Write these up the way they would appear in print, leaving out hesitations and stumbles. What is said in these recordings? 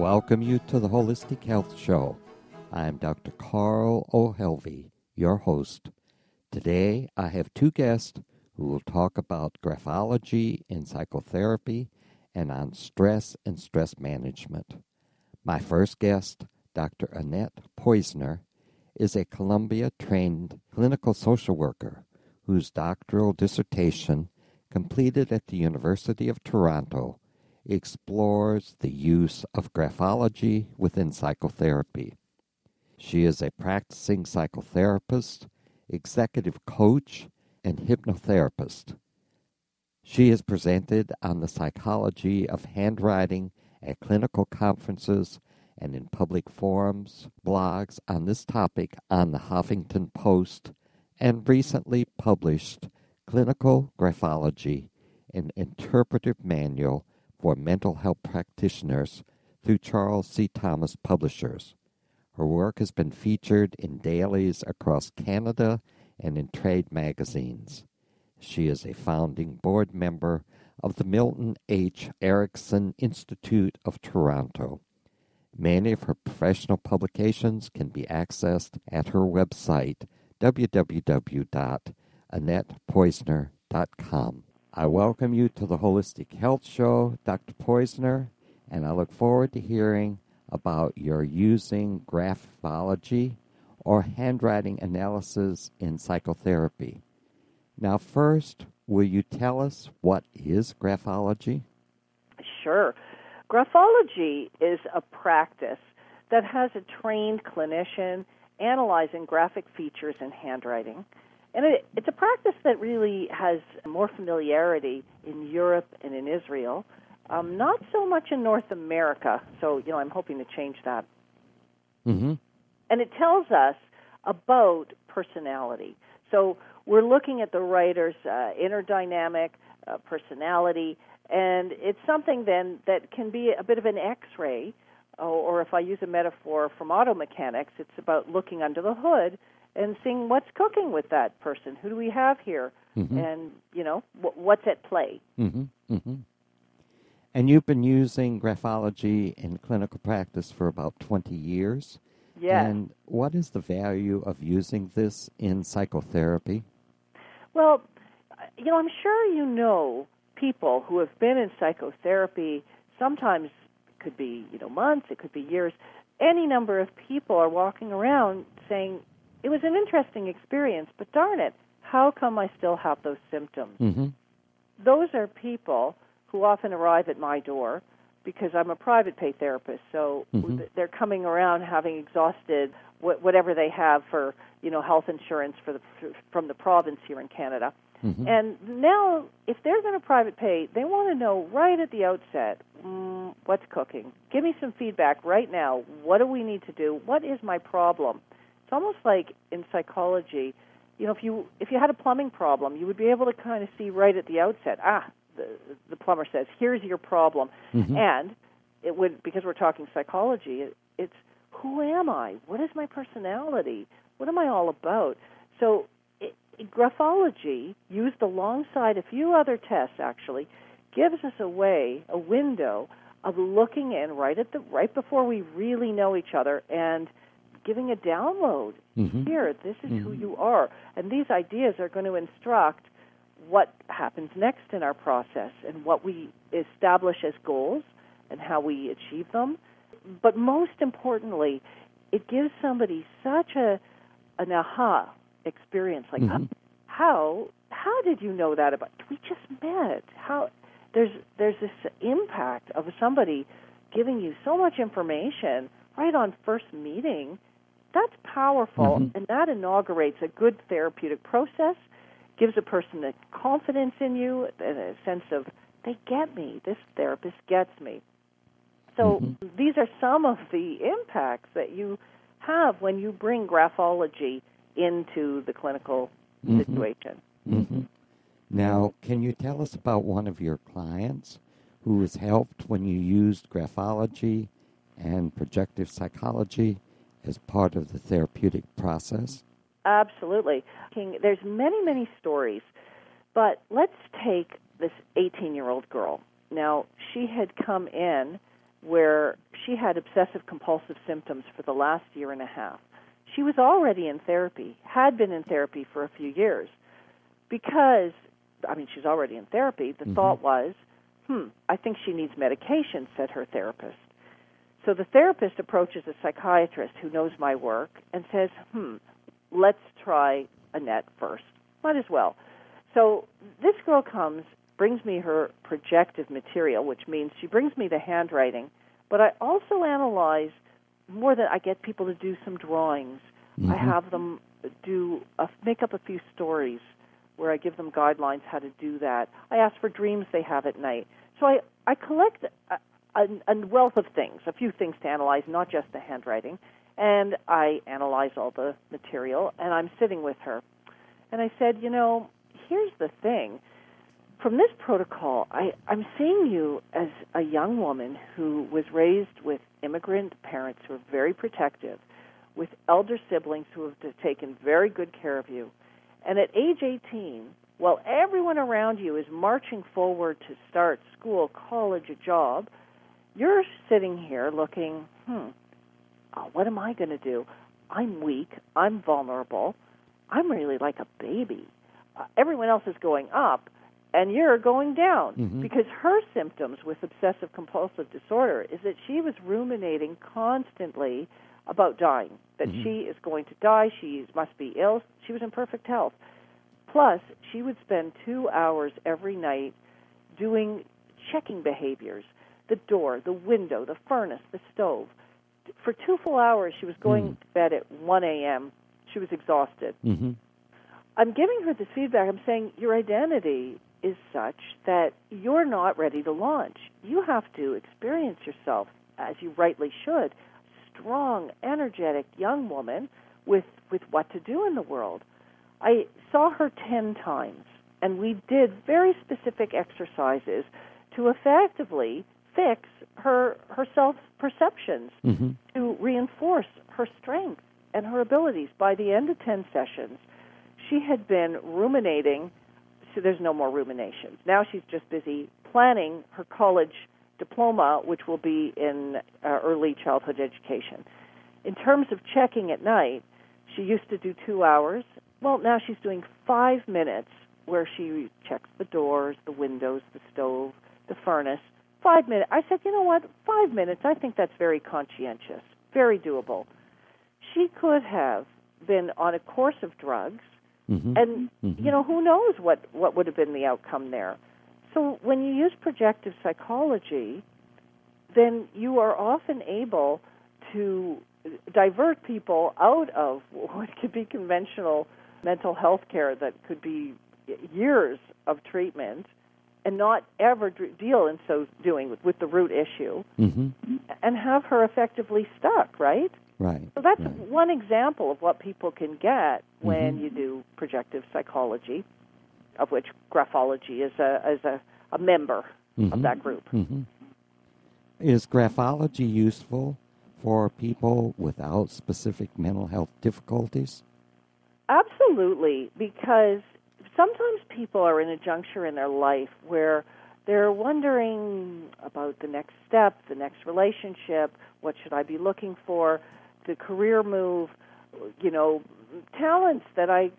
welcome you to the Holistic Health Show. I'm Dr. Carl O'Helvey, your host. Today, I have two guests who will talk about graphology in psychotherapy and on stress and stress management. My first guest, Dr. Annette Poizner, is a Columbia-trained clinical social worker whose doctoral dissertation, completed at the University of Toronto, explores the use of graphology within psychotherapy. She is a practicing psychotherapist, executive coach, and hypnotherapist. She has presented on the psychology of handwriting at clinical conferences and in public forums, blogs on this topic on the Huffington Post, and recently published Clinical Graphology, an interpretive manual for mental health practitioners through Charles C. Thomas Publishers. Her work has been featured in dailies across Canada and in trade magazines. She is a founding board member of the Milton H. Erickson Institute of Toronto. Many of her professional publications can be accessed at her website, www.annettepoizner.com. I welcome you to the Holistic Health Show, Dr. Poizner, and I look forward to hearing about your using graphology or handwriting analysis in psychotherapy. Now, first, will you tell us what is graphology? Sure. Graphology is a practice that has a trained clinician analyzing graphic features in handwriting. And it's a practice that really has more familiarity in Europe and in Israel, not so much in North America. So, I'm hoping to change that. Mm-hmm. And it tells us about personality. So we're looking at the writer's inner dynamic, personality, and it's something then that can be a bit of an X-ray, or if I use a metaphor from auto mechanics, it's about looking under the hood and seeing what's cooking with that person. Who do we have here? Mm-hmm. And, what's at play? Mm-hmm. Mm-hmm. And you've been using graphology in clinical practice for about 20 years. Yes. And what is the value of using this in psychotherapy? Well, I'm sure you know people who have been in psychotherapy. Sometimes it could be, months, it could be years. Any number of people are walking around saying, it was an interesting experience, but darn it, how come I still have those symptoms? Mm-hmm. Those are people who often arrive at my door because I'm a private pay therapist, so they're coming around having exhausted whatever they have for, health insurance from the province here in Canada. Mm-hmm. And now, if they're going to private pay, they want to know right at the outset, what's cooking? Give me some feedback right now. What do we need to do? What is my problem? It's almost like in psychology, if you had a plumbing problem, you would be able to kind of see right at the outset, the plumber says, here's your problem. Mm-hmm. And it would, because we're talking psychology, it's who am I? What is my personality? What am I all about? So graphology, used alongside a few other tests actually, gives us a window of looking in right before we really know each other and giving a download. Mm-hmm. Here, this is mm-hmm. who you are. And these ideas are going to instruct what happens next in our process and what we establish as goals and how we achieve them. But most importantly, it gives somebody such an aha experience, like, mm-hmm. how did you know that about? We just met. How there's this impact of somebody giving you so much information right on first meeting. That's powerful, mm-hmm. and that inaugurates a good therapeutic process, gives a person a confidence in you, and a sense of, they get me, this therapist gets me. So mm-hmm. these are some of the impacts that you have when you bring graphology into the clinical mm-hmm. situation. Mm-hmm. Now, can you tell us about one of your clients who was helped when you used graphology and projective psychology as part of the therapeutic process? Absolutely. There's many, many stories, but let's take this 18-year-old girl. Now, she had come in where she had obsessive-compulsive symptoms for the last year and a half. She was already in therapy, had been in therapy for a few years, because, she's already in therapy. The thought was, I think she needs medication, said her therapist. So the therapist approaches a psychiatrist who knows my work and says, let's try Annette first. Might as well. So this girl comes, brings me her projective material, which means she brings me the handwriting, but I also analyze more than I get people to do some drawings. I have them make up a few stories where I give them guidelines how to do that. I ask for dreams they have at night. So I collect a wealth of things, a few things to analyze, not just the handwriting, and I analyze all the material, and I'm sitting with her. And I said, here's the thing. From this protocol, I'm seeing you as a young woman who was raised with immigrant parents who are very protective, with elder siblings who have taken very good care of you. And at age 18, while everyone around you is marching forward to start school, college, a job, you're sitting here looking, what am I going to do? I'm weak. I'm vulnerable. I'm really like a baby. Everyone else is going up, and you're going down. Because her symptoms with obsessive-compulsive disorder is that she was ruminating constantly about dying, that she is going to die, she must be ill. She was in perfect health. Plus, she would spend 2 hours every night checking behaviors, the door, the window, the furnace, the stove. For 2 full hours, she was going to bed at 1 a.m. She was exhausted. I'm giving her this feedback. I'm saying your identity is such that you're not ready to launch. You have to experience yourself, as you rightly should, strong, energetic young woman with what to do in the world. I saw her 10 times, and we did very specific exercises to effectively fix her self-perceptions, to reinforce her strength and her abilities. By the end of 10 sessions, she had been ruminating, so there's no more ruminations. Now she's just busy planning her college diploma, which will be in early childhood education. In terms of checking at night, she used to do 2 hours. Well, now she's doing 5 minutes where she checks the doors, the windows, the stove, the furnace. 5 minutes. I said, you know what, 5 minutes, I think that's very conscientious, very doable. She could have been on a course of drugs, and, who knows what would have been the outcome there. So when you use projective psychology, then you are often able to divert people out of what could be conventional mental health care that could be years of treatment and not ever deal in so doing with the root issue and have her effectively stuck, right? Right. So that's one example of what people can get when you do projective psychology, of which graphology is a member of that group. Is graphology useful for people without specific mental health difficulties? Absolutely, because sometimes people are in a juncture in their life where they're wondering about the next step, the next relationship, what should I be looking for, the career move, talents that I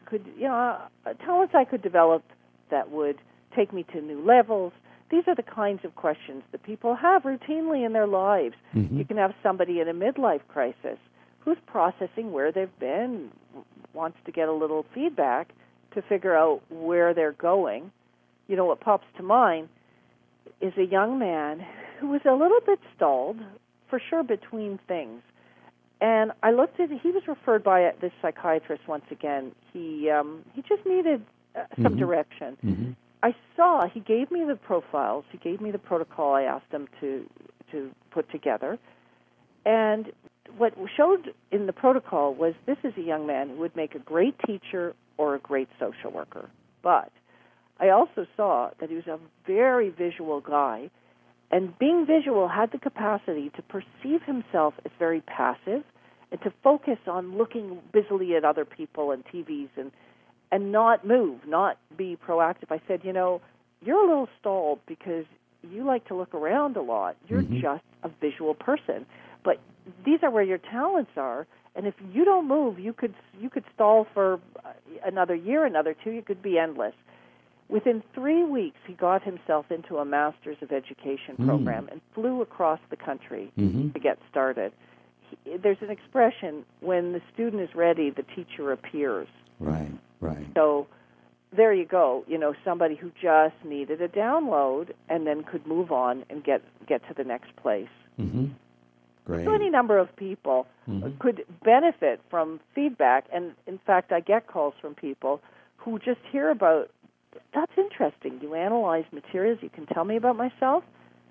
could develop that would take me to new levels. These are the kinds of questions that people have routinely in their lives. You can have somebody in a midlife crisis who's processing where they've been, wants to get a little feedback to figure out where they're going. What pops to mind is a young man who was a little bit stalled, for sure, between things. And I looked at, he was referred by this psychiatrist once again. He just needed some direction. I saw, he gave me the profiles, he gave me the protocol I asked him to put together. And what showed in the protocol was this is a young man who would make a great teacher or a great social worker. But I also saw that he was a very visual guy, and being visual had the capacity to perceive himself as very passive and to focus on looking busily at other people and TVs and not move, not be proactive. I said, you're a little stalled because you like to look around a lot. You're Mm-hmm. just a visual person. But these are where your talents are. And if you don't move, you could stall for another year, another two. You could be endless. Within 3 weeks, he got himself into a Master's of Education program and flew across the country Mm-hmm. to get started. There's an expression, when the student is ready, the teacher appears. Right, right. So there you go. Somebody who just needed a download and then could move on and get to the next place. Mm-hmm. Great. So any number of people could benefit from feedback. And, in fact, I get calls from people who just hear about, that's interesting. You analyze materials. You can tell me about myself.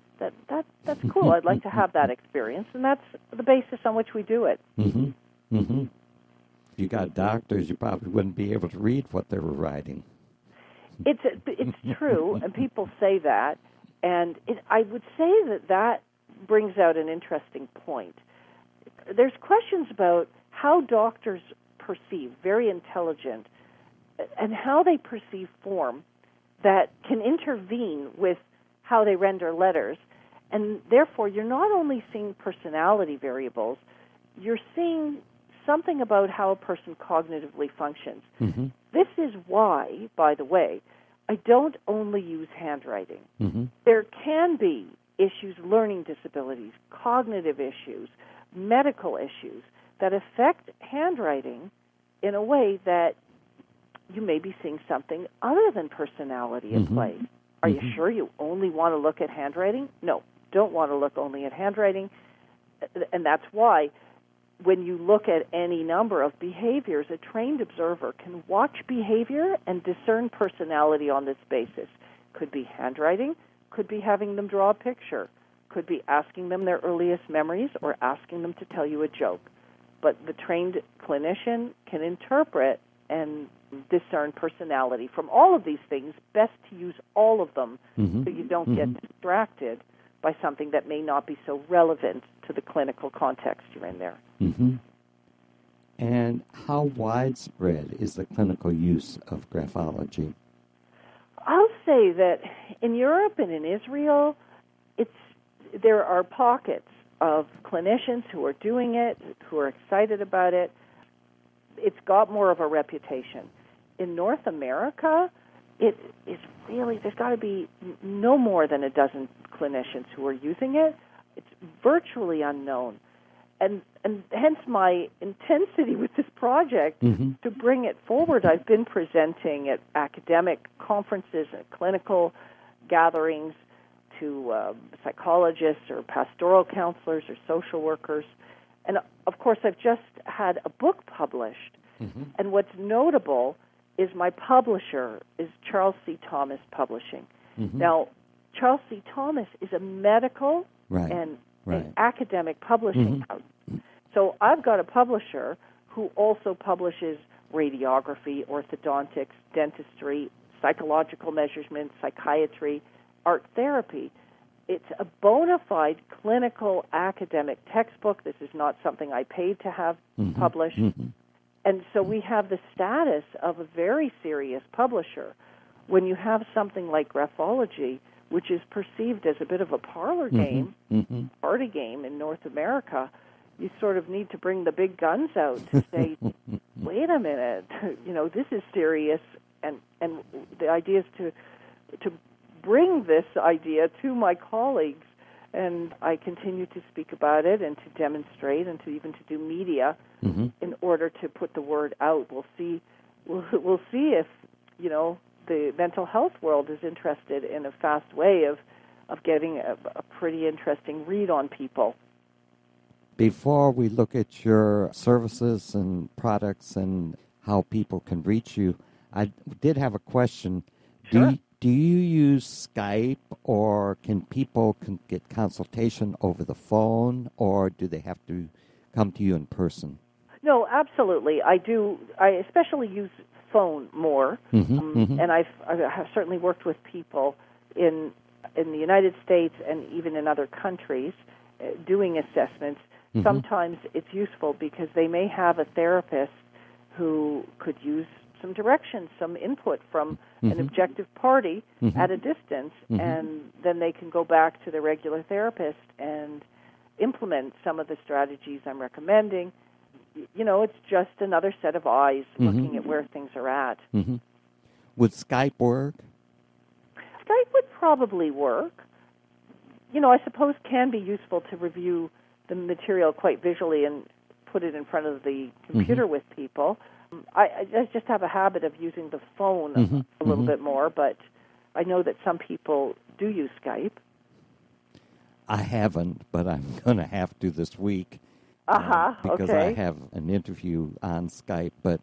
That's cool. I'd like to have that experience. And that's the basis on which we do it. Mm-hmm. Mm-hmm. If you got doctors, you probably wouldn't be able to read what they were writing. It's true, and people say that. And I would say that brings out an interesting point. There's questions about how doctors perceive, very intelligent, and how they perceive form that can intervene with how they render letters. And therefore, you're not only seeing personality variables, you're seeing something about how a person cognitively functions. Mm-hmm. This is why, by the way, I don't only use handwriting. Mm-hmm. There can be issues, learning disabilities, cognitive issues, medical issues that affect handwriting in a way that you may be seeing something other than personality at play. Are you sure you only want to look at handwriting? No, don't want to look only at handwriting. And that's why when you look at any number of behaviors, a trained observer can watch behavior and discern personality on this basis. Could be handwriting, could be having them draw a picture, could be asking them their earliest memories or asking them to tell you a joke. But the trained clinician can interpret and discern personality. From all of these things, best to use all of them so you don't get distracted by something that may not be so relevant to the clinical context you're in there. Mm-hmm. And how widespread is the clinical use of graphology? I'll say that in Europe and in Israel, there are pockets of clinicians who are doing it, who are excited about it. It's got more of a reputation. In North America, it is really, there's got to be no more than a dozen clinicians who are using it. It's virtually unknown. And hence my intensity with this project to bring it forward. I've been presenting at academic conferences and clinical gatherings to psychologists or pastoral counselors or social workers. And, of course, I've just had a book published. And what's notable is my publisher is Charles C. Thomas Publishing. Now, Charles C. Thomas is a medical and an academic publishing house. So I've got a publisher who also publishes radiography, orthodontics, dentistry, psychological measurements, psychiatry, art therapy. It's a bona fide clinical academic textbook. This is not something I paid to have published. And so we have the status of a very serious publisher. When you have something like graphology, which is perceived as a bit of a parlor game, party game in North America, you sort of need to bring the big guns out to say, wait a minute, this is serious. And the idea is to bring this idea to my colleagues, and I continue to speak about it and to demonstrate and to even to do media in order to put the word out. We'll see if the mental health world is interested in a fast way of getting a pretty interesting read on people. Before we look at your services and products and how people can reach you, I did have a question. Sure. Do you use Skype, or can people get consultation over the phone, or do they have to come to you in person? No, absolutely. I do. I especially use phone more, and I have certainly worked with people in the United States and even in other countries doing assessments. Sometimes it's useful because they may have a therapist who could use some direction, some input from mm-hmm. an objective party mm-hmm. at a distance, mm-hmm. and then they can go back to their regular therapist and implement some of the strategies I'm recommending. You know, it's just another set of eyes mm-hmm. looking at where things are at. Mm-hmm. Would Skype work? Skype would probably work. You know, I suppose can be useful to review the material quite visually and put it in front of the computer mm-hmm. with people. I just have a habit of using the phone mm-hmm. a little mm-hmm. bit more, but I know that some people do use Skype. I haven't, but I'm going to have to this week. Because okay. I have an interview on Skype, but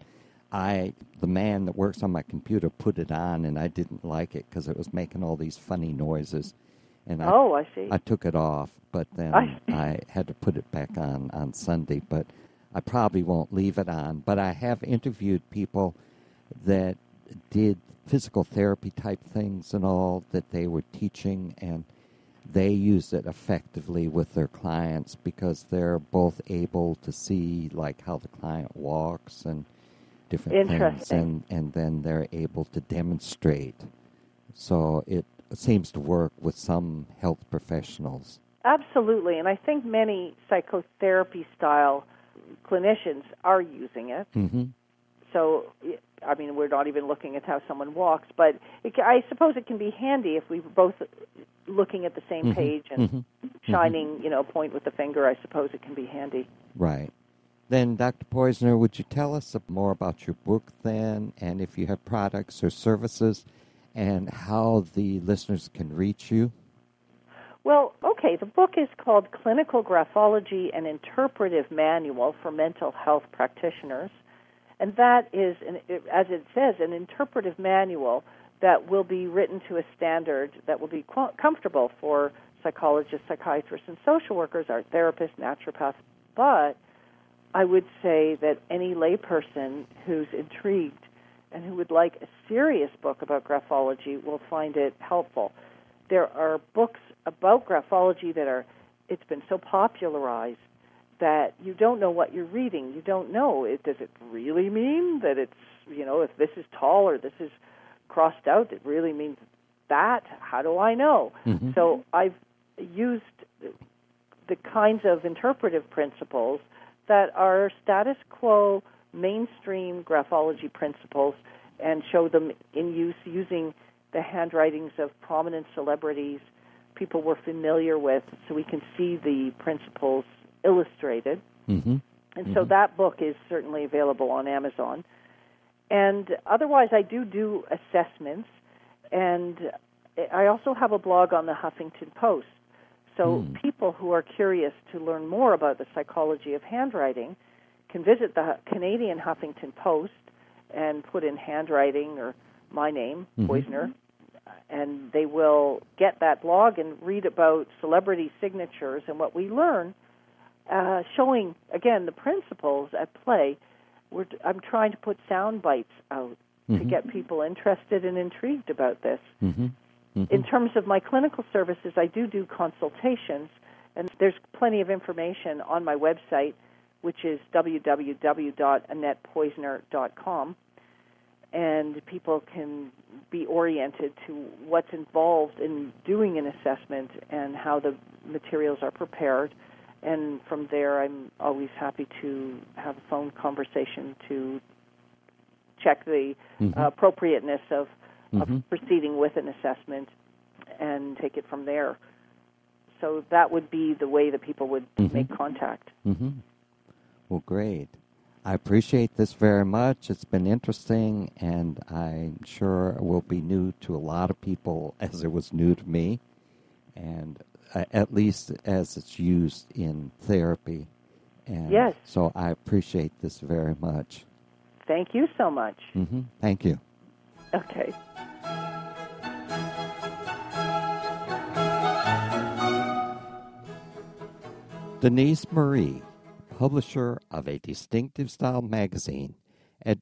the man that works on my computer put it on, and I didn't like it because it was making all these funny noises. And I see. I took it off, but then I had to put it back on Sunday. But I probably won't leave it on. But I have interviewed people that did physical therapy type things and all that they were teaching, and they use it effectively with their clients because they're both able to see like how the client walks and different things, and then they're able to demonstrate. So it seems to work with some health professionals. Absolutely, and I think many psychotherapy-style clinicians are using it. Mm-hmm. So, I mean, we're not even looking at how someone walks, but I suppose it can be handy if we were both looking at the same mm-hmm. page and mm-hmm. shining, you know, point with the finger. I suppose it can be handy. Right. Then, Dr. Poizner, would you tell us more about your book then, and if you have products or services, and how the listeners can reach you? Well, okay, the book is called Clinical Graphology, an Interpretive Manual for Mental Health Practitioners. And that is, as it says, an interpretive manual that will be written to a standard that will be comfortable for psychologists, psychiatrists, and social workers, art therapists, naturopaths. But I would say that any layperson who's intrigued and who would like a serious book about graphology will find it helpful. There are books about graphology it's been so popularized that you don't know what you're reading. You don't know, does it really mean that it's, you know, if this is tall or this is crossed out, it really means that? How do I know? Mm-hmm. So I've used the kinds of interpretive principles that are status quo mainstream graphology principles and show them in use using the handwritings of prominent celebrities, people we're familiar with, so we can see the principles illustrated. Mm-hmm. And so that book is certainly available on Amazon. And otherwise, I do assessments, and I also have a blog on the Huffington Post. So people who are curious to learn more about the psychology of handwriting can visit the Canadian Huffington Post and put in handwriting or my name, Poizner, and they will get that blog and read about celebrity signatures and what we learn, showing, again, the principles at play. I'm trying to put sound bites out to get people interested and intrigued about this. In terms of my clinical services, I do consultations, and there's plenty of information on my website, which is www.AnnettePoizner.com, and people can be oriented to what's involved in doing an assessment and how the materials are prepared. And from there, I'm always happy to have a phone conversation to check the appropriateness of proceeding with an assessment and take it from there. So that would be the way that people would make contact. Well, great. I appreciate this very much. It's been interesting, and I'm sure it will be new to a lot of people as it was new to me, and at least as it's used in therapy. And yes. So I appreciate this very much. Thank you so much. Thank you. Okay. Denise Marie, publisher of A Distinctive Style magazine at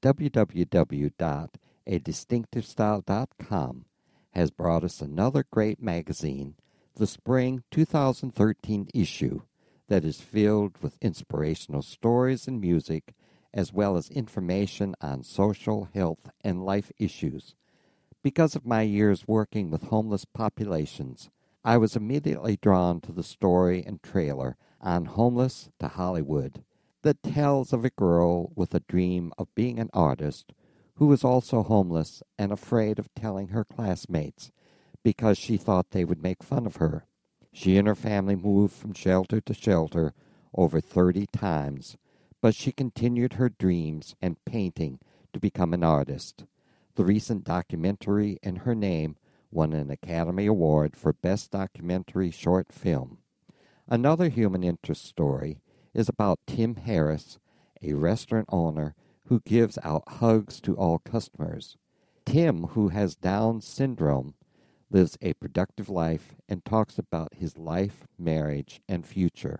www.adistinctivestyle.com, has brought us another great magazine, the spring 2013 issue, that is filled with inspirational stories and music, as well as information on social, health, and life issues. Because of my years working with homeless populations, I was immediately drawn to the story and trailer on Homeless to Hollywood that tells of a girl with a dream of being an artist who was also homeless and afraid of telling her classmates because she thought they would make fun of her. She and her family moved from shelter to shelter over 30 times, but she continued her dreams and painting to become an artist. The recent documentary in her name won an Academy Award for Best Documentary Short Film. Another human interest story is about Tim Harris, a restaurant owner who gives out hugs to all customers. Tim, who has Down syndrome, lives a productive life and talks about his life, marriage, and future.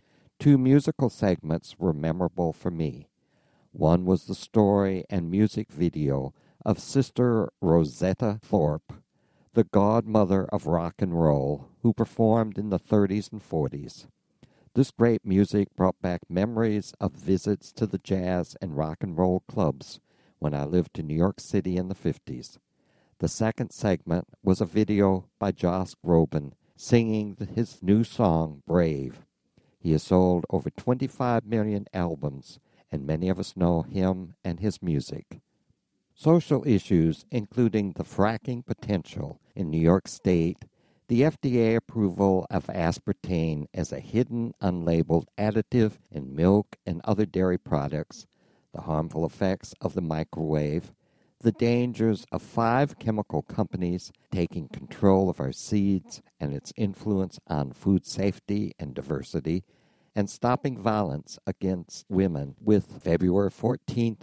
2 musical segments were memorable for me. One was the story and music video of Sister Rosetta Tharpe, the godmother of rock and roll, who performed in the 30s and 40s. This great music brought back memories of visits to the jazz and rock and roll clubs when I lived in New York City in the 50s. The second segment was a video by Josh Groban singing his new song, Brave. He has sold over 25 million albums, and many of us know him and his music. Social issues, including the fracking potential in New York State, the FDA approval of aspartame as a hidden, unlabeled additive in milk and other dairy products, the harmful effects of the microwave, the dangers of 5 chemical companies taking control of our seeds and its influence on food safety and diversity, and stopping violence against women with February 14,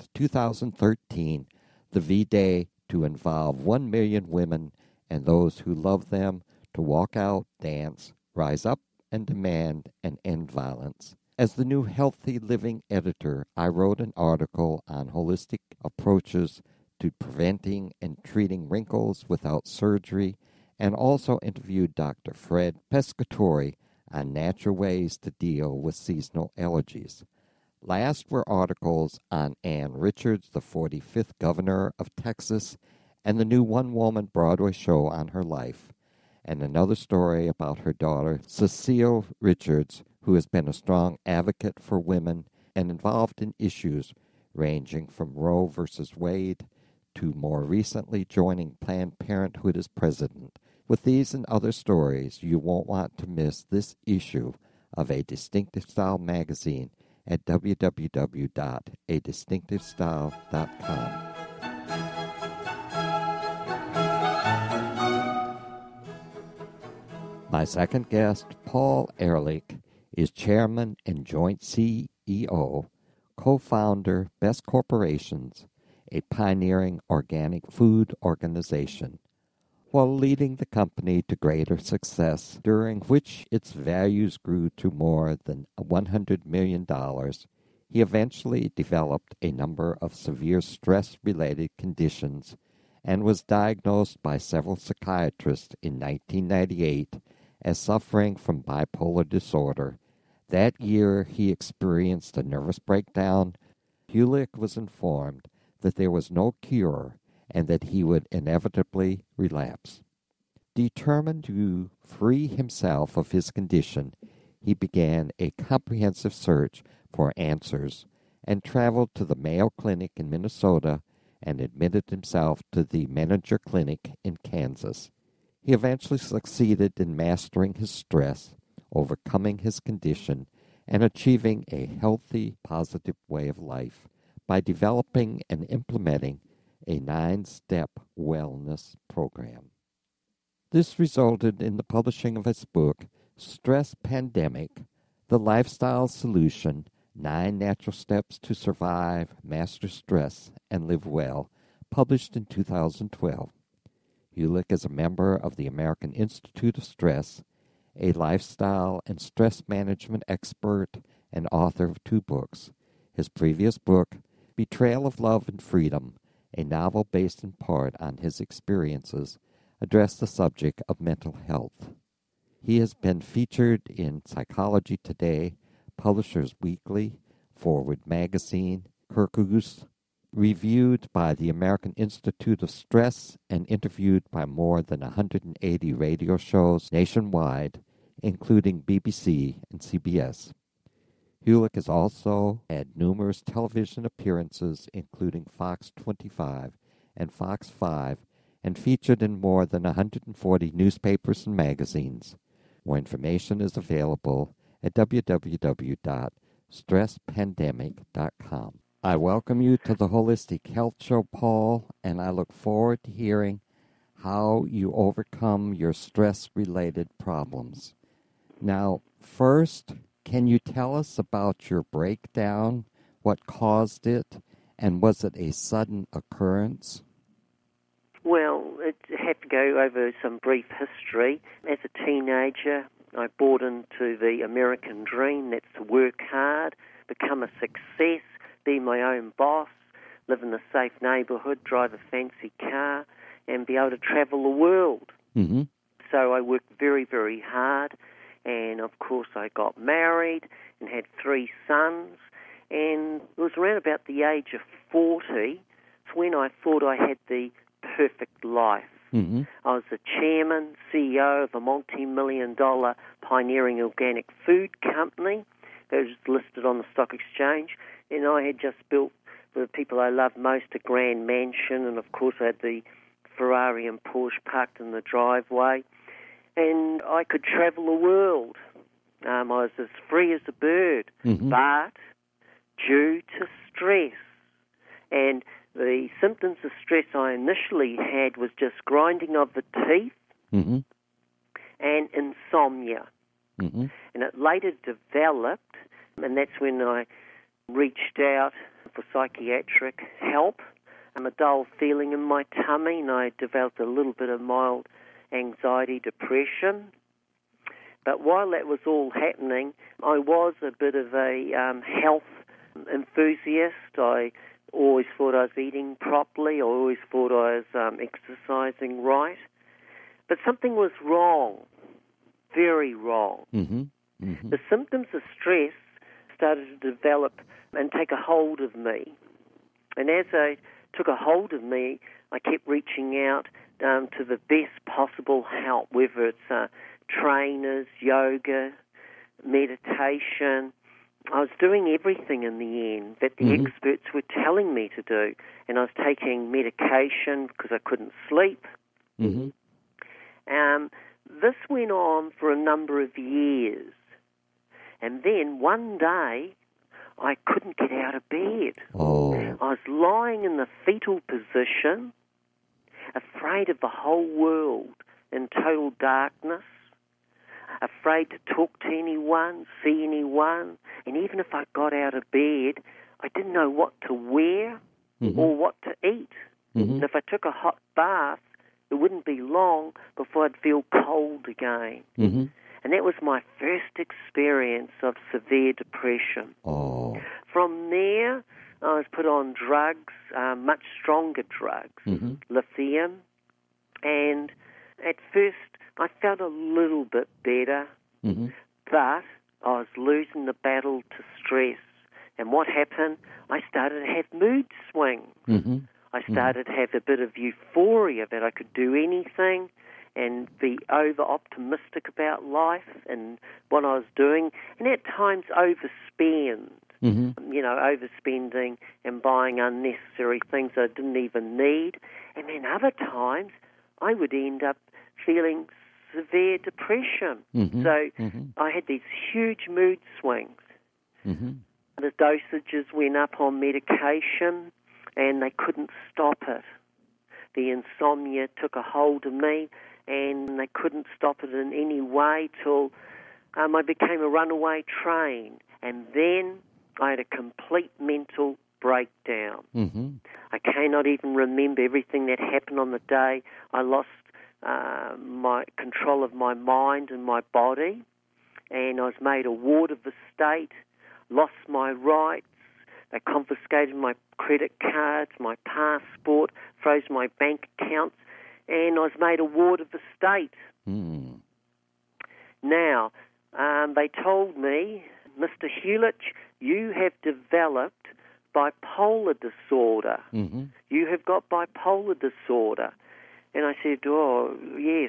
2013, the V-Day to involve 1 million women and those who love them to walk out, dance, rise up, and demand and end violence. As the new Healthy Living editor, I wrote an article on holistic approaches to preventing and treating wrinkles without surgery, and also interviewed Dr. Fred Pescatore on natural ways to deal with seasonal allergies. Last were articles on Ann Richards, the 45th governor of Texas, and the new one-woman Broadway show on her life, and another story about her daughter, Cecile Richards, who has been a strong advocate for women and involved in issues ranging from Roe v. Wade to more recently joining Planned Parenthood as president. With these and other stories, you won't want to miss this issue of A Distinctive Style magazine at www.adistinctivestyle.com. My second guest, Paul Ehrlich, is chairman and joint CEO, co-founder, Best Corporations, a pioneering organic food organization. While leading the company to greater success, during which its values grew to more than $100 million, he eventually developed a number of severe stress-related conditions and was diagnosed by several psychiatrists in 1998 as suffering from bipolar disorder. That year, he experienced a nervous breakdown. Ehrlich was informed that there was no cure and that he would inevitably relapse. Determined to free himself of his condition, he began a comprehensive search for answers and traveled to the Mayo Clinic in Minnesota and admitted himself to the Menninger Clinic in Kansas. He eventually succeeded in mastering his stress, overcoming his condition, and achieving a healthy, positive way of life by developing and implementing a 9-step wellness program. This resulted in the publishing of his book, Stress Pandemic, The Lifestyle Solution, 9 Natural Steps to Survive, Master Stress, and Live Well, published in 2012. Ehrlich is a member of the American Institute of Stress, a lifestyle and stress management expert, and author of 2 books. His previous book, Betrayal of Love and Freedom, a novel based in part on his experiences, addressed the subject of mental health. He has been featured in Psychology Today, Publishers Weekly, Forward Magazine, Kirkus, reviewed by the American Institute of Stress and interviewed by more than 180 radio shows nationwide, including BBC and CBS. Hulick has also had numerous television appearances, including Fox 25 and Fox 5, and featured in more than 140 newspapers and magazines. More information is available at www.stresspandemic.com. I welcome you to the Holistic Health Show, Paul, and I look forward to hearing how you overcome your stress-related problems. Now, first, can you tell us about your breakdown, what caused it, and was it a sudden occurrence? Well, it had to go over some brief history. As a teenager, I bought into the American dream. That's to work hard, become a success, be my own boss, live in a safe neighbourhood, drive a fancy car, and be able to travel the world. Mm-hmm. So I worked very, very hard, and of course I got married and had 3 sons, and it was around about the age of 40 when I thought I had the perfect life. Mm-hmm. I was the chairman, CEO of a multi-million-dollar pioneering organic food company that was listed on the stock exchange, and I had just built, for the people I love most, a grand mansion, and of course I had the Ferrari and Porsche parked in the driveway, and I could travel the world. I was as free as a bird, Mm-hmm. but due to stress, and the symptoms of stress I initially had was just grinding of the teeth Mm-hmm. and insomnia. Mm-hmm. And it later developed, and that's when I reached out for psychiatric help. A dull feeling in my tummy, and I developed a little bit of mild anxiety, depression. But while that was all happening, I was a bit of a health enthusiast. I always thought I was eating properly. I always thought I was exercising right. But something was wrong, very wrong. Mm-hmm. Mm-hmm. The symptoms of stress started to develop and take a hold of me. And as they took a hold of me, I kept reaching out to the best possible help, whether it's trainers, yoga, meditation. I was doing everything in the end that the Mm-hmm. experts were telling me to do. And I was taking medication because I couldn't sleep. Mm-hmm. This went on for a number of years. And then one day, I couldn't get out of bed. Oh. I was lying in the fetal position, afraid of the whole world in total darkness, afraid to talk to anyone, see anyone, and even if I got out of bed, I didn't know what to wear Mm-hmm. or what to eat. Mm-hmm. And if I took a hot bath, it wouldn't be long before I'd feel cold again. Mm-hmm. And that was my first experience of severe depression. Oh. From there, I was put on drugs, much stronger drugs, Mm-hmm. lithium, and at first I felt a little bit better, Mm-hmm. but I was losing the battle to stress. And what happened? I started to have mood swings. Mm-hmm. I started to have a bit of euphoria that I could do anything and be over-optimistic about life and what I was doing, and at times overspend. Mm-hmm. Overspending and buying unnecessary things I didn't even need. And then other times, I would end up feeling severe depression. Mm-hmm. So Mm-hmm. I had these huge mood swings. Mm-hmm. The dosages went up on medication, and they couldn't stop it. The insomnia took a hold of me, and they couldn't stop it in any way till I became a runaway train. And then I had a complete mental breakdown. Mm-hmm. I cannot even remember everything that happened on the day. I lost my control of my mind and my body, and I was made a ward of the state, lost my rights. They confiscated my credit cards, my passport, froze my bank accounts, and I was made a ward of the state. Mm-hmm. Now, they told me, Mr. Hulich, you have developed bipolar disorder. Mm-hmm. You have got bipolar disorder. And I said, oh, yes.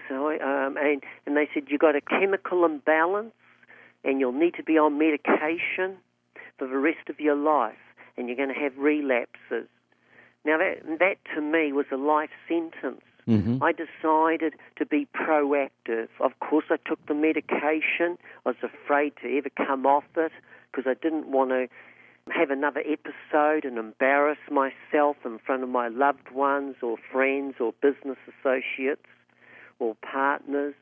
And they said, you got a chemical imbalance and you'll need to be on medication for the rest of your life and you're going to have relapses. Now, that to me was a life sentence. Mm-hmm. I decided to be proactive. Of course, I took the medication. I was afraid to ever come off it because I didn't want to have another episode and embarrass myself in front of my loved ones or friends or business associates or partners.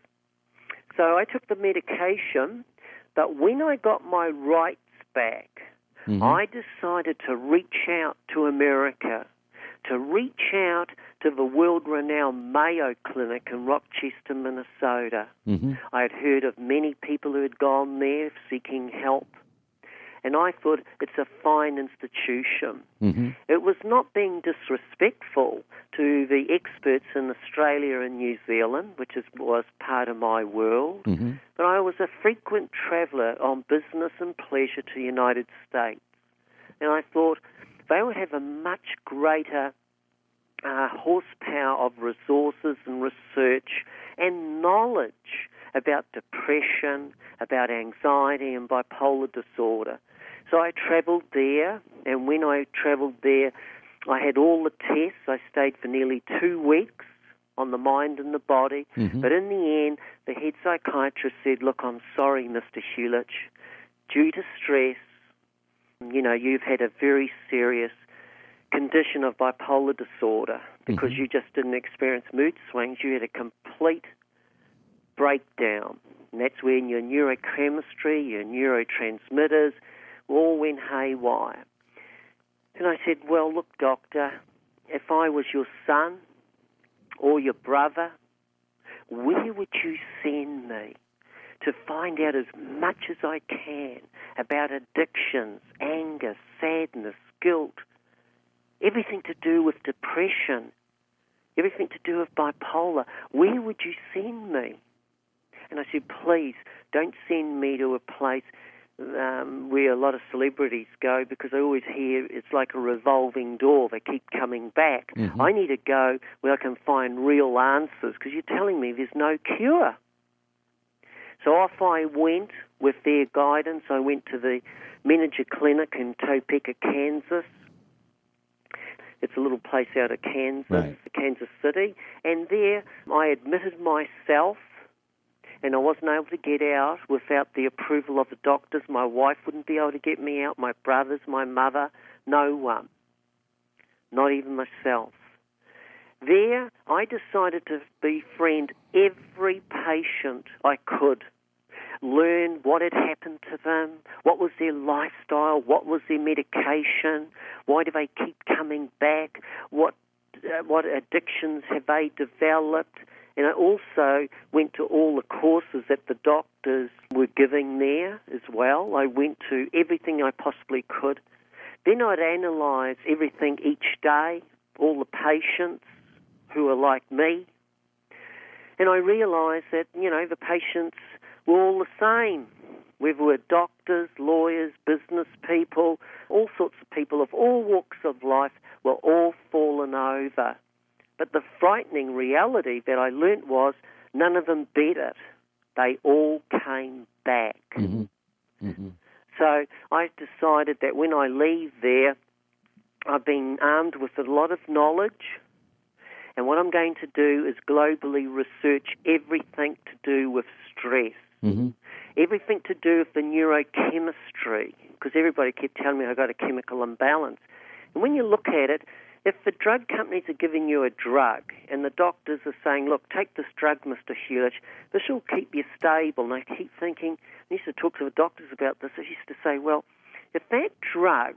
So I took the medication, but when I got my rights back, Mm-hmm. I decided to reach out to America, to reach out to the world-renowned Mayo Clinic in Rochester, Minnesota. Mm-hmm. I had heard of many people who had gone there seeking help, and I thought it's a fine institution. Mm-hmm. It was not being disrespectful to the experts in Australia and New Zealand, which was part of my world, Mm-hmm. but I was a frequent traveller on business and pleasure to the United States. And I thought they would have a much greater horsepower of resources and research and knowledge about depression, about anxiety and bipolar disorder. So I travelled there, and when I travelled there, I had all the tests. I stayed for nearly 2 weeks on the mind and the body. Mm-hmm. But in the end, the head psychiatrist said, look, I'm sorry, Mr. Hulich. Due to stress, you've had a very serious condition of bipolar disorder because Mm-hmm. you just didn't experience mood swings. You had a complete breakdown. And that's when your neurochemistry, your neurotransmitters all went haywire. And I said, well, look, doctor, if I was your son or your brother, where would you send me to find out as much as I can about addictions, anger, sadness, guilt, everything to do with depression, everything to do with bipolar? Where would you send me? And I said, please, don't send me to a place where a lot of celebrities go, because I always hear it's like a revolving door. They keep coming back. Mm-hmm. I need to go where I can find real answers, because you're telling me there's no cure. So off I went with their guidance. I went to the Manager Clinic in Topeka, Kansas. It's a little place out of Kansas, Right. Kansas City. And there I admitted myself, and I wasn't able to get out without the approval of the doctors. My wife wouldn't be able to get me out, my brothers, my mother, no one, not even myself. There, I decided to befriend every patient I could, learn what had happened to them, what was their lifestyle, what was their medication, why do they keep coming back, what addictions have they developed. And I also went to all the courses that the doctors were giving there as well. I went to everything I possibly could. Then I'd analyse everything each day, all the patients who are like me. And I realised that, the patients were all the same. We were doctors, lawyers, business people, all sorts of people of all walks of life were all fallen over. But the frightening reality that I learnt was none of them bet it. They all came back. Mm-hmm. Mm-hmm. So I decided that when I leave there, I've been armed with a lot of knowledge, and what I'm going to do is globally research everything to do with stress, Mm-hmm. everything to do with the neurochemistry, because everybody kept telling me I got a chemical imbalance. And when you look at it, if the drug companies are giving you a drug and the doctors are saying, look, take this drug, Mr. Hulich, this will keep you stable. And I keep thinking, I used to talk to the doctors about this, I used to say, well, if that drug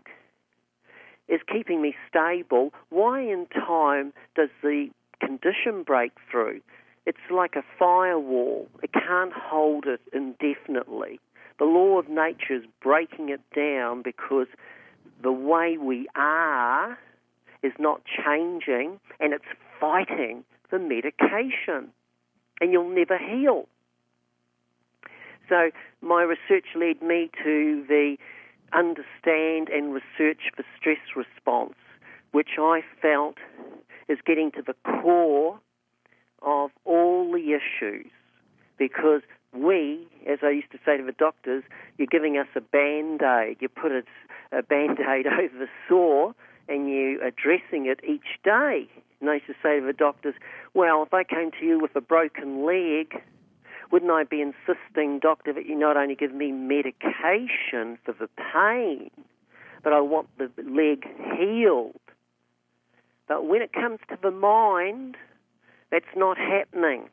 is keeping me stable, why in time does the condition break through? It's like a firewall. It can't hold it indefinitely. The law of nature is breaking it down because the way we are is not changing, and it's fighting the medication, and you'll never heal. So my research led me to the understand and research for stress response, which I felt is getting to the core of all the issues, because we, as I used to say to the doctors, you're giving us a Band-Aid. You put a Band-Aid over the sore and you're addressing it each day. And I used to say to the doctors, well, if I came to you with a broken leg, wouldn't I be insisting, doctor, that you not only give me medication for the pain, but I want the leg healed? But when it comes to the mind, that's not happening.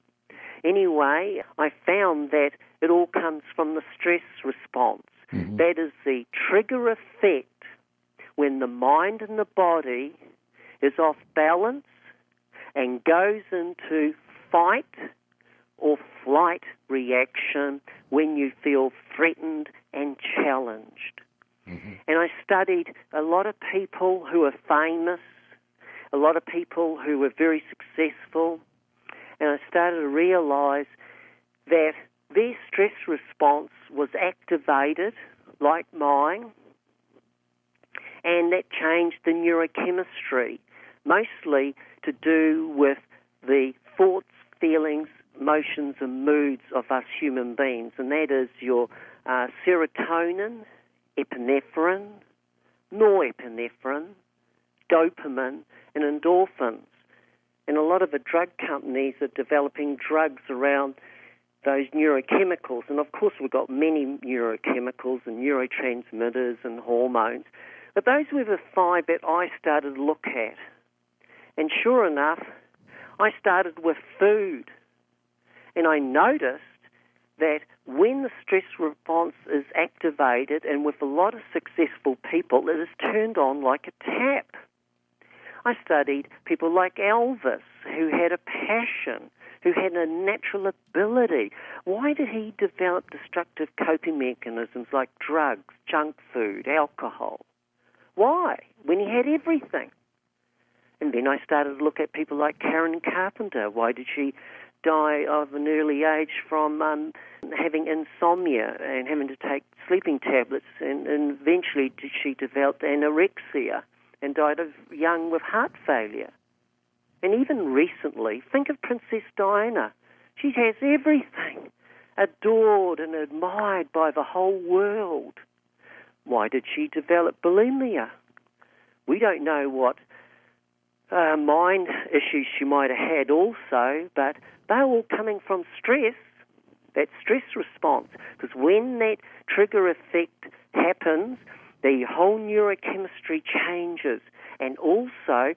Anyway, I found that it all comes from the stress response. Mm-hmm. That is the trigger effect when the mind and the body is off balance and goes into fight or flight reaction when you feel threatened and challenged. Mm-hmm. And I studied a lot of people who are famous, a lot of people who were very successful, and I started to realize that their stress response was activated, like mine, and that changed the neurochemistry, mostly to do with the thoughts, feelings, emotions, and moods of us human beings, and that is your serotonin, epinephrine, norepinephrine, dopamine, and endorphins. And a lot of the drug companies are developing drugs around those neurochemicals. And of course we've got many neurochemicals and neurotransmitters and hormones. But those were the 5 that I started to look at. And sure enough, I started with food. And I noticed that when the stress response is activated, and with a lot of successful people, it is turned on like a tap. I studied people like Elvis, who had a passion, who had a natural ability. Why did he develop destructive coping mechanisms like drugs, junk food, alcohol? Why? When he had everything. And then I started to look at people like Karen Carpenter. Why did she die of an early age from having insomnia and having to take sleeping tablets? And eventually she developed anorexia and died of young with heart failure. And even recently, think of Princess Diana. She has everything, adored and admired by the whole world. Why did she develop bulimia? We don't know what mind issues she might have had also, but they're all coming from stress, that stress response. Because when that trigger effect happens, the whole neurochemistry changes, and also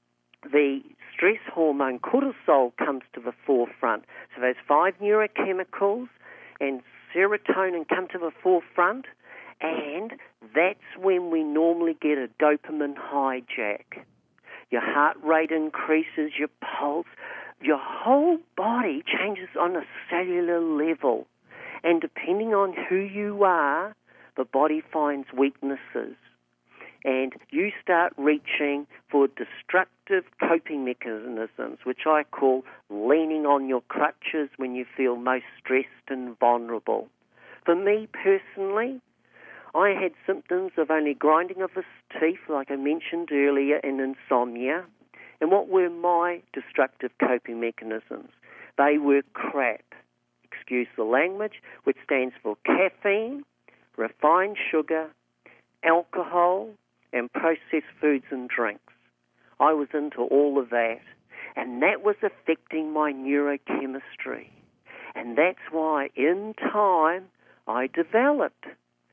the stress hormone cortisol comes to the forefront. So those 5 neurochemicals and serotonin come to the forefront, and that's when we normally get a dopamine hijack. Your heart rate increases, your pulse, your whole body changes on a cellular level. And depending on who you are, the body finds weaknesses. And you start reaching for destructive coping mechanisms, which I call leaning on your crutches when you feel most stressed and vulnerable. For me personally, I had symptoms of only grinding of the teeth, like I mentioned earlier, and insomnia. And what were my destructive coping mechanisms? They were crap, excuse the language, which stands for caffeine, refined sugar, alcohol, and processed foods and drinks. I was into all of that, and that was affecting my neurochemistry. And that's why, in time, I developed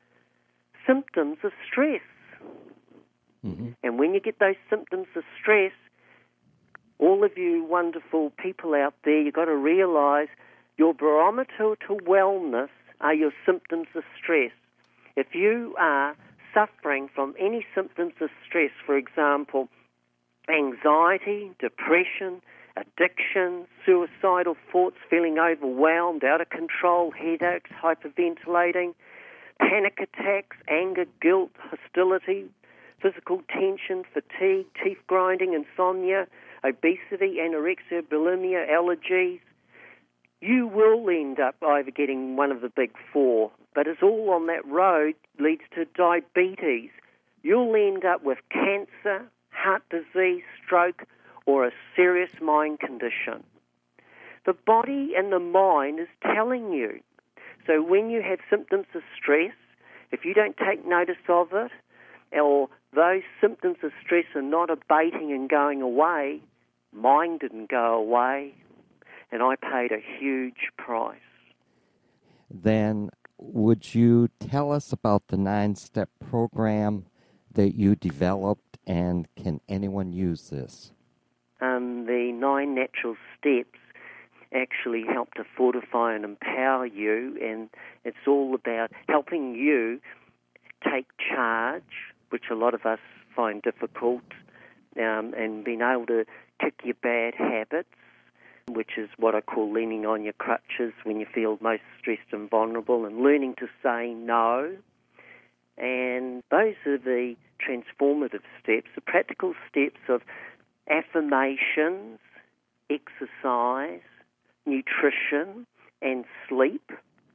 symptoms of stress. Mm-hmm. And when you get those symptoms of stress, all of you wonderful people out there, you've got to realize your barometer to wellness are your symptoms of stress. If you are suffering from any symptoms of stress, for example, anxiety, depression, addiction, suicidal thoughts, feeling overwhelmed, out of control, headaches, hyperventilating, panic attacks, anger, guilt, hostility, physical tension, fatigue, teeth grinding, insomnia, obesity, anorexia, bulimia, allergies, you will end up either getting one of the big four, but it's all on that road leads to diabetes. You'll end up with cancer, heart disease, stroke, or a serious mind condition. The body and the mind is telling you. So when you have symptoms of stress, if you don't take notice of it, or those symptoms of stress are not abating and going away, mine didn't go away, and I paid a huge price. Then would you tell us about the 9-step program that you developed, and can anyone use this? The 9 natural steps actually help to fortify and empower you, and it's all about helping you take charge, which a lot of us find difficult, and being able to kick your bad habits, which is what I call leaning on your crutches when you feel most stressed and vulnerable, and learning to say no. And those are the transformative steps, the practical steps of affirmations, exercise, nutrition, and sleep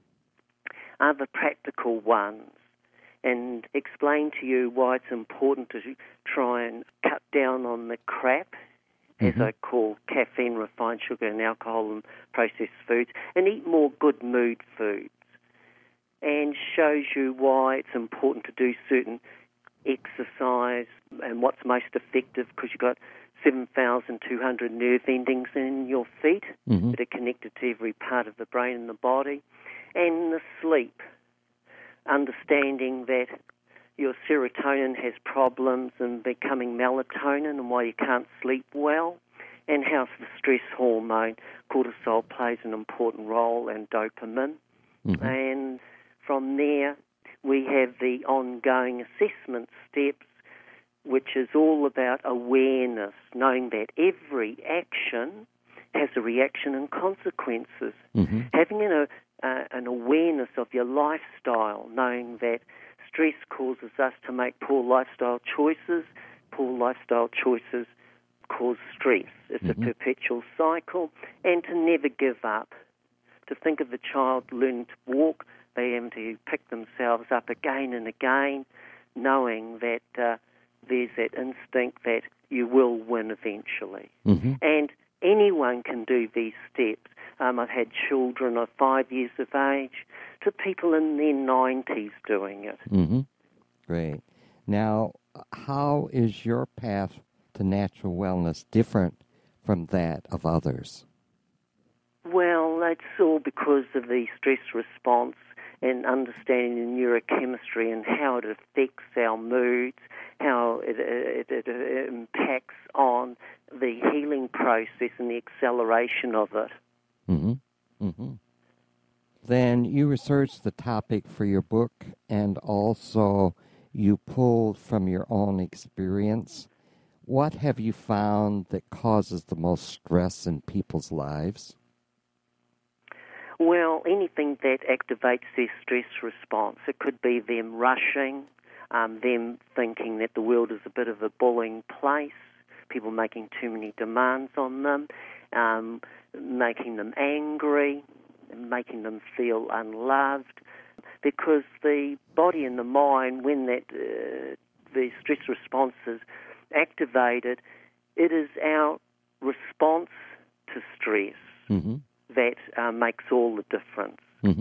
are the practical ones, and explain to you why it's important to try and cut down on the crap, as I call caffeine, refined sugar, and alcohol and processed foods, and eat more good mood foods, and shows you why it's important to do certain exercise and what's most effective, because you've got 7,200 nerve endings in your feet that are connected to every part of the brain and the body, and the sleep, understanding that your serotonin has problems and becoming melatonin and why you can't sleep well, and how the stress hormone cortisol plays an important role, and dopamine. And from there we have the ongoing assessment steps, which is all about awareness, knowing that every action has a reaction and consequences. Having an awareness of your lifestyle, knowing that stress causes us to make poor lifestyle choices. Poor lifestyle choices cause stress. It's a perpetual cycle. And to never give up. To think of the child learning to walk, they have to pick themselves up again and again, knowing that there's that instinct that you will win eventually. And anyone can do these steps. I've had children of 5 years of age to people in their 90s doing it. Great. Now, how is your path to natural wellness different from that of others? Well, that's all because of the stress response and understanding the neurochemistry and how it affects our moods, how it impacts on the healing process and the acceleration of it. Then you researched the topic for your book, and also you pulled from your own experience. What have you found that causes the most stress in people's lives? Well, anything that activates their stress response. It could be them rushing, them thinking that the world is a bit of a bullying place, people making too many demands on them, making them angry, making them feel unloved, because the body and the mind, when that the stress response is activated, it is our response to stress that makes all the difference.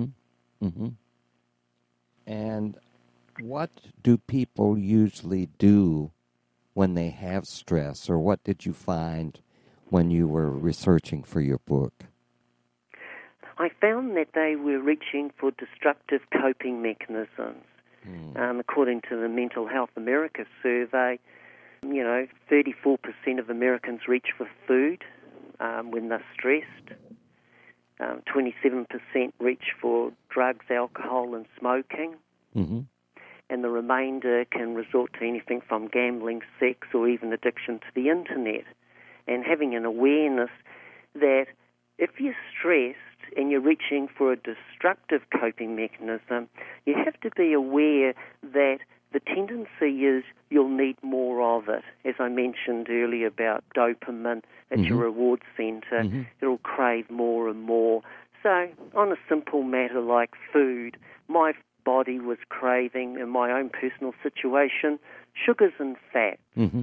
And what do people usually do when they have stress, or what did you find when you were researching for your book? I found that they were reaching for destructive coping mechanisms. According to the Mental Health America survey, 34% of Americans reach for food when they're stressed. 27% reach for drugs, alcohol, and smoking. And the remainder can resort to anything from gambling, sex, or even addiction to the internet. And having an awareness that if you're stressed and you're reaching for a destructive coping mechanism, you have to be aware that the tendency is you'll need more of it. As I mentioned earlier about dopamine at your reward center, it'll crave more and more. So on a simple matter like food, my body was craving, in my own personal situation, sugars and fat.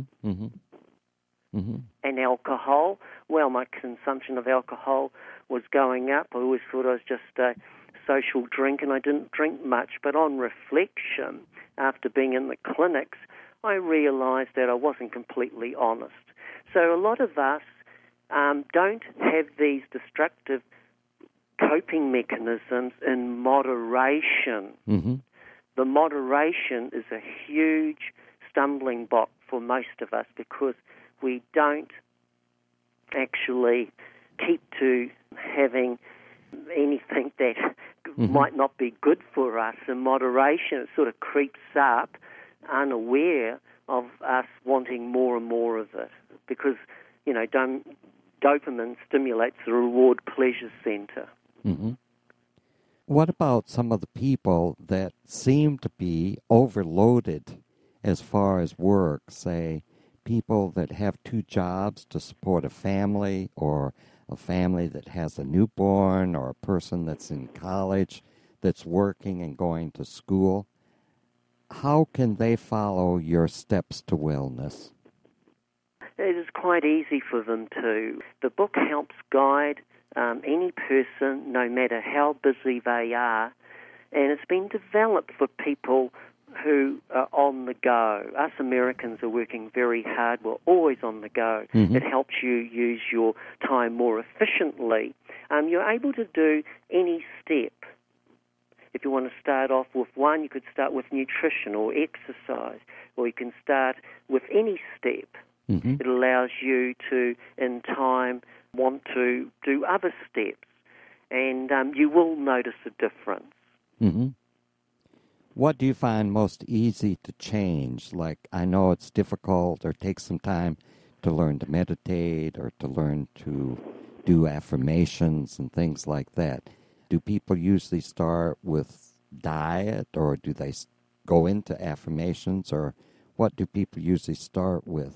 And alcohol. Well, my consumption of alcohol was going up. I always thought I was just a social drink, and I didn't drink much. But on reflection, after being in the clinics, I realized that I wasn't completely honest. So a lot of us don't have these destructive coping mechanisms in moderation. The moderation is a huge stumbling block for most of us because we don't actually keep to having anything that might not be good for us in moderation. It sort of creeps up unaware of us wanting more and more of it because, you know, dopamine stimulates the reward pleasure center. What about some of the people that seem to be overloaded as far as work, say people that have 2 jobs to support a family, or a family that has a newborn, or a person that's in college that's working and going to school? How can they follow your steps to wellness? It is quite easy for them to. The book helps guide any person, no matter how busy they are, and it's been developed for people who are on the go. Us Americans are working very hard. We're always on the go. It helps you use your time more efficiently. You're able to do any step. If you want to start off with one, you could start with nutrition or exercise, or you can start with any step. It allows you to, in time, want to do other steps, and you will notice a difference. What do you find most easy to change? Like, I know it's difficult or takes some time to learn to meditate or to learn to do affirmations and things like that. Do people usually start with diet, or do they go into affirmations, or what do people usually start with?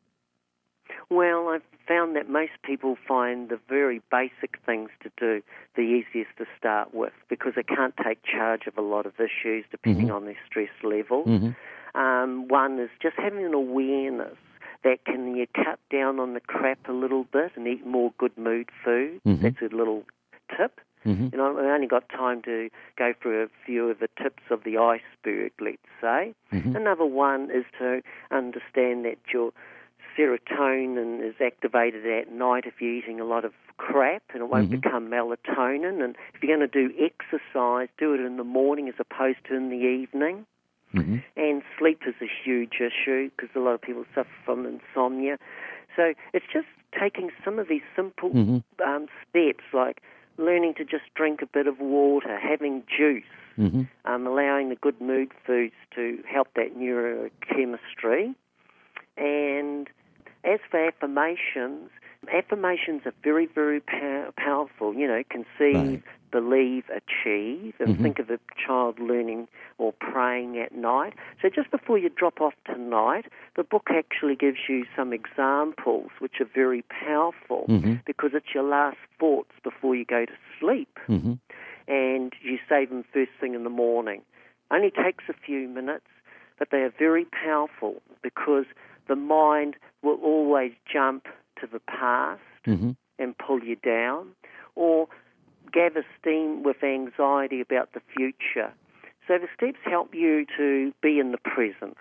Well, I've found that most people find the very basic things to do the easiest to start with because they can't take charge of a lot of issues depending on their stress level. One is just having an awareness that can you cut down on the crap a little bit and eat more good mood food. That's a little tip. You know, I only got time to go through a few of the tips of the iceberg, let's say. Another one is to understand that your serotonin is activated at night if you're eating a lot of crap, and it won't become melatonin. And if you're going to do exercise, do it in the morning as opposed to in the evening. And sleep is a huge issue because a lot of people suffer from insomnia. So it's just taking some of these simple steps, like learning to just drink a bit of water, having juice, allowing the good mood foods to help that neurochemistry. And as for affirmations are very, very powerful. You know, conceive, believe, achieve, and think of a child learning or praying at night. So just before you drop off tonight, the book actually gives you some examples which are very powerful because it's your last thoughts before you go to sleep. And you say them first thing in the morning. Only takes a few minutes, but they are very powerful because the mind will always jump to the past and pull you down, or gather steam with anxiety about the future. So the steps help you to be in the present.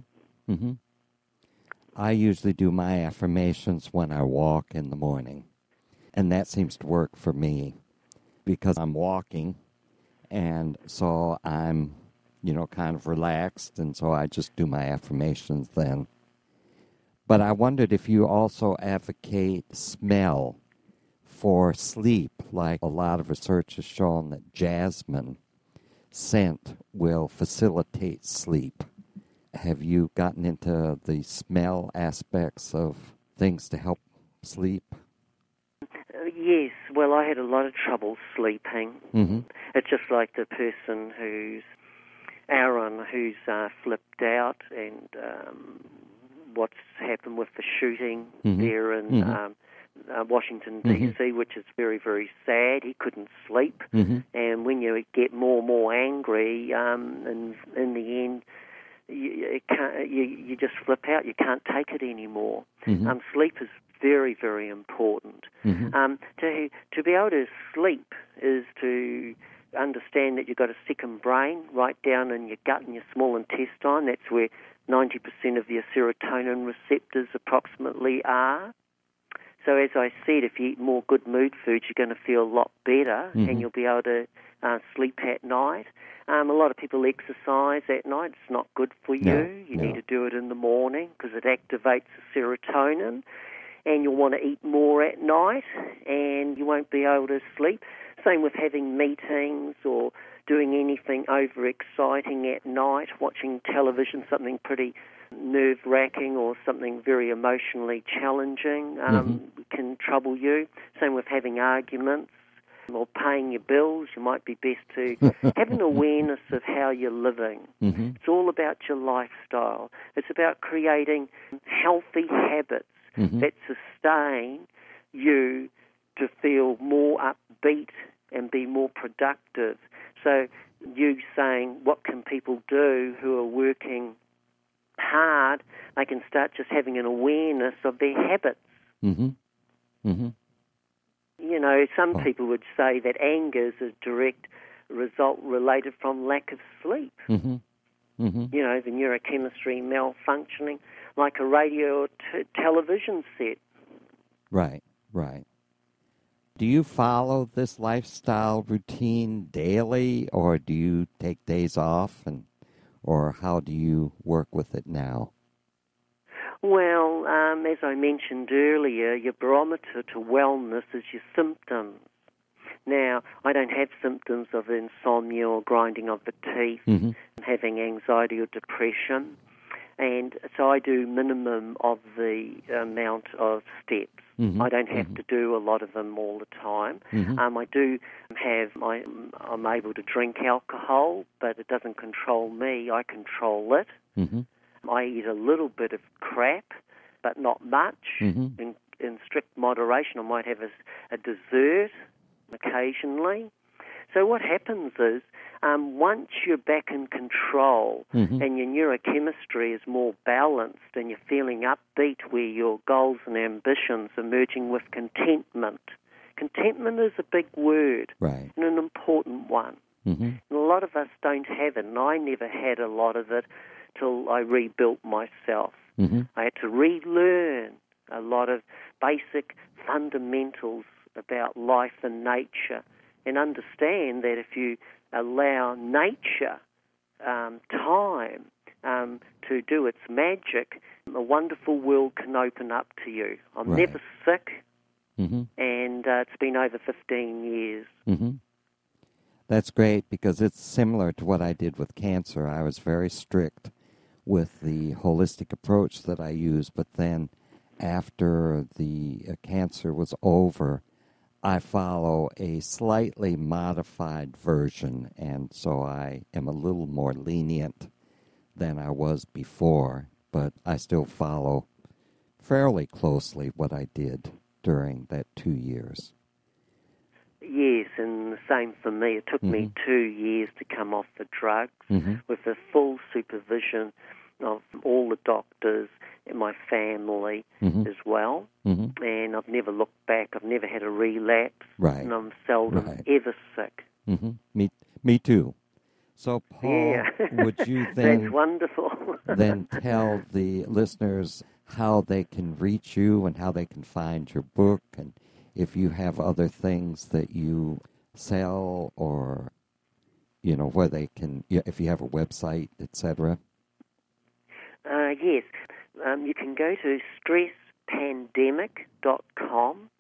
I usually do my affirmations when I walk in the morning, and that seems to work for me because I'm walking, and so I'm, you know, kind of relaxed, and so I just do my affirmations then. But I wondered if you also advocate smell for sleep, like a lot of research has shown that jasmine scent will facilitate sleep. Have you gotten into the smell aspects of things to help sleep? Yes. Well, I had a lot of trouble sleeping. It's just like the person Aaron, who's flipped out, and what's happened with the shooting there in Washington, D.C., which is very, very sad. He couldn't sleep. And when you get more and more angry, and in the end, you just flip out. You can't take it anymore. Sleep is very, very important. To be able to sleep is to understand that you've got a second brain right down in your gut and your small intestine. That's where 90% of your serotonin receptors approximately are. So as I said, if you eat more good mood foods, you're going to feel a lot better and you'll be able to sleep at night. A lot of people exercise at night. It's not good for you. You need to do it in the morning because it activates the serotonin, and you'll want to eat more at night and you won't be able to sleep. Same with having meetings or doing anything overexciting at night, watching television, something pretty nerve-wracking or something very emotionally challenging can trouble you. Same with having arguments or paying your bills. You might be best to have an awareness of how you're living. It's all about your lifestyle. It's about creating healthy habits that sustain you to feel more upbeat and be more productive. So you saying, what can people do who are working hard? They can start just having an awareness of their habits. You know, some people would say that anger is a direct result related from lack of sleep. You know, the neurochemistry malfunctioning like a radio or television set. Right. Do you follow this lifestyle routine daily, or do you take days off, or how do you work with it now? Well, as I mentioned earlier, your barometer to wellness is your symptoms. Now, I don't have symptoms of insomnia or grinding of the teeth, having anxiety or depression, and so I do minimum of the amount of steps. I don't have to do a lot of them all the time. I do have, I'm able to drink alcohol, but it doesn't control me. I control it. I eat a little bit of crap, but not much. In strict moderation, I might have a dessert occasionally. So what happens is, once you're back in control and your neurochemistry is more balanced and you're feeling upbeat where your goals and ambitions are merging with contentment. Contentment is a big word and an important one. And a lot of us don't have it, and I never had a lot of it till I rebuilt myself. I had to relearn a lot of basic fundamentals about life and nature and understand that if you allow nature time to do its magic, a wonderful world can open up to you. I'm never sick, and it's been over 15 years. That's great, because it's similar to what I did with cancer. I was very strict with the holistic approach that I used, but then after the cancer was over, I follow a slightly modified version, and so I am a little more lenient than I was before, but I still follow fairly closely what I did during that 2 years. Yes, and the same for me. It took me 2 years to come off the drugs with the full supervision of all the doctors and my family as well. And I've never looked back. I've never had a relapse. And I'm seldom ever sick. Me too. So, Paul, would you then... That's wonderful. then tell the listeners how they can reach you and how they can find your book, and if you have other things that you sell, or, you know, where they can, if you have a website, etc. Yes. You can go to stresspandemic.com.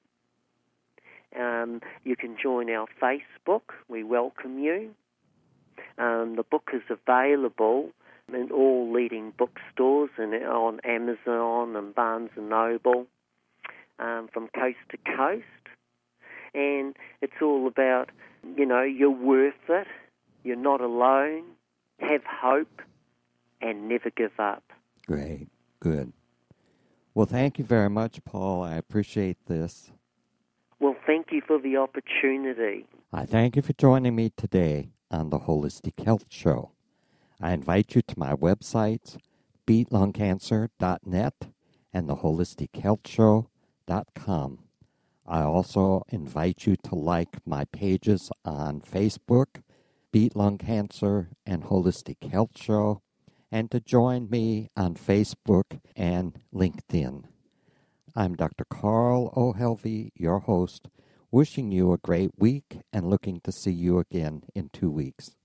You can join our Facebook. We welcome you. The book is available in all leading bookstores and on Amazon and Barnes & Noble, from coast to coast. And it's all about, you know, you're worth it, you're not alone, have hope, and never give up. Great. Good. Well, thank you very much, Paul. I appreciate this. Well, thank you for the opportunity. I thank you for joining me today on the Holistic Health Show. I invite you to my websites, beatlungcancer.net and theholistichealthshow.com. I also invite you to like my pages on Facebook, Beat Lung Cancer and Holistic Health Show, and to join me on Facebook and LinkedIn. I'm Dr. Carl O'Helvey, your host, wishing you a great week and looking to see you again in 2 weeks.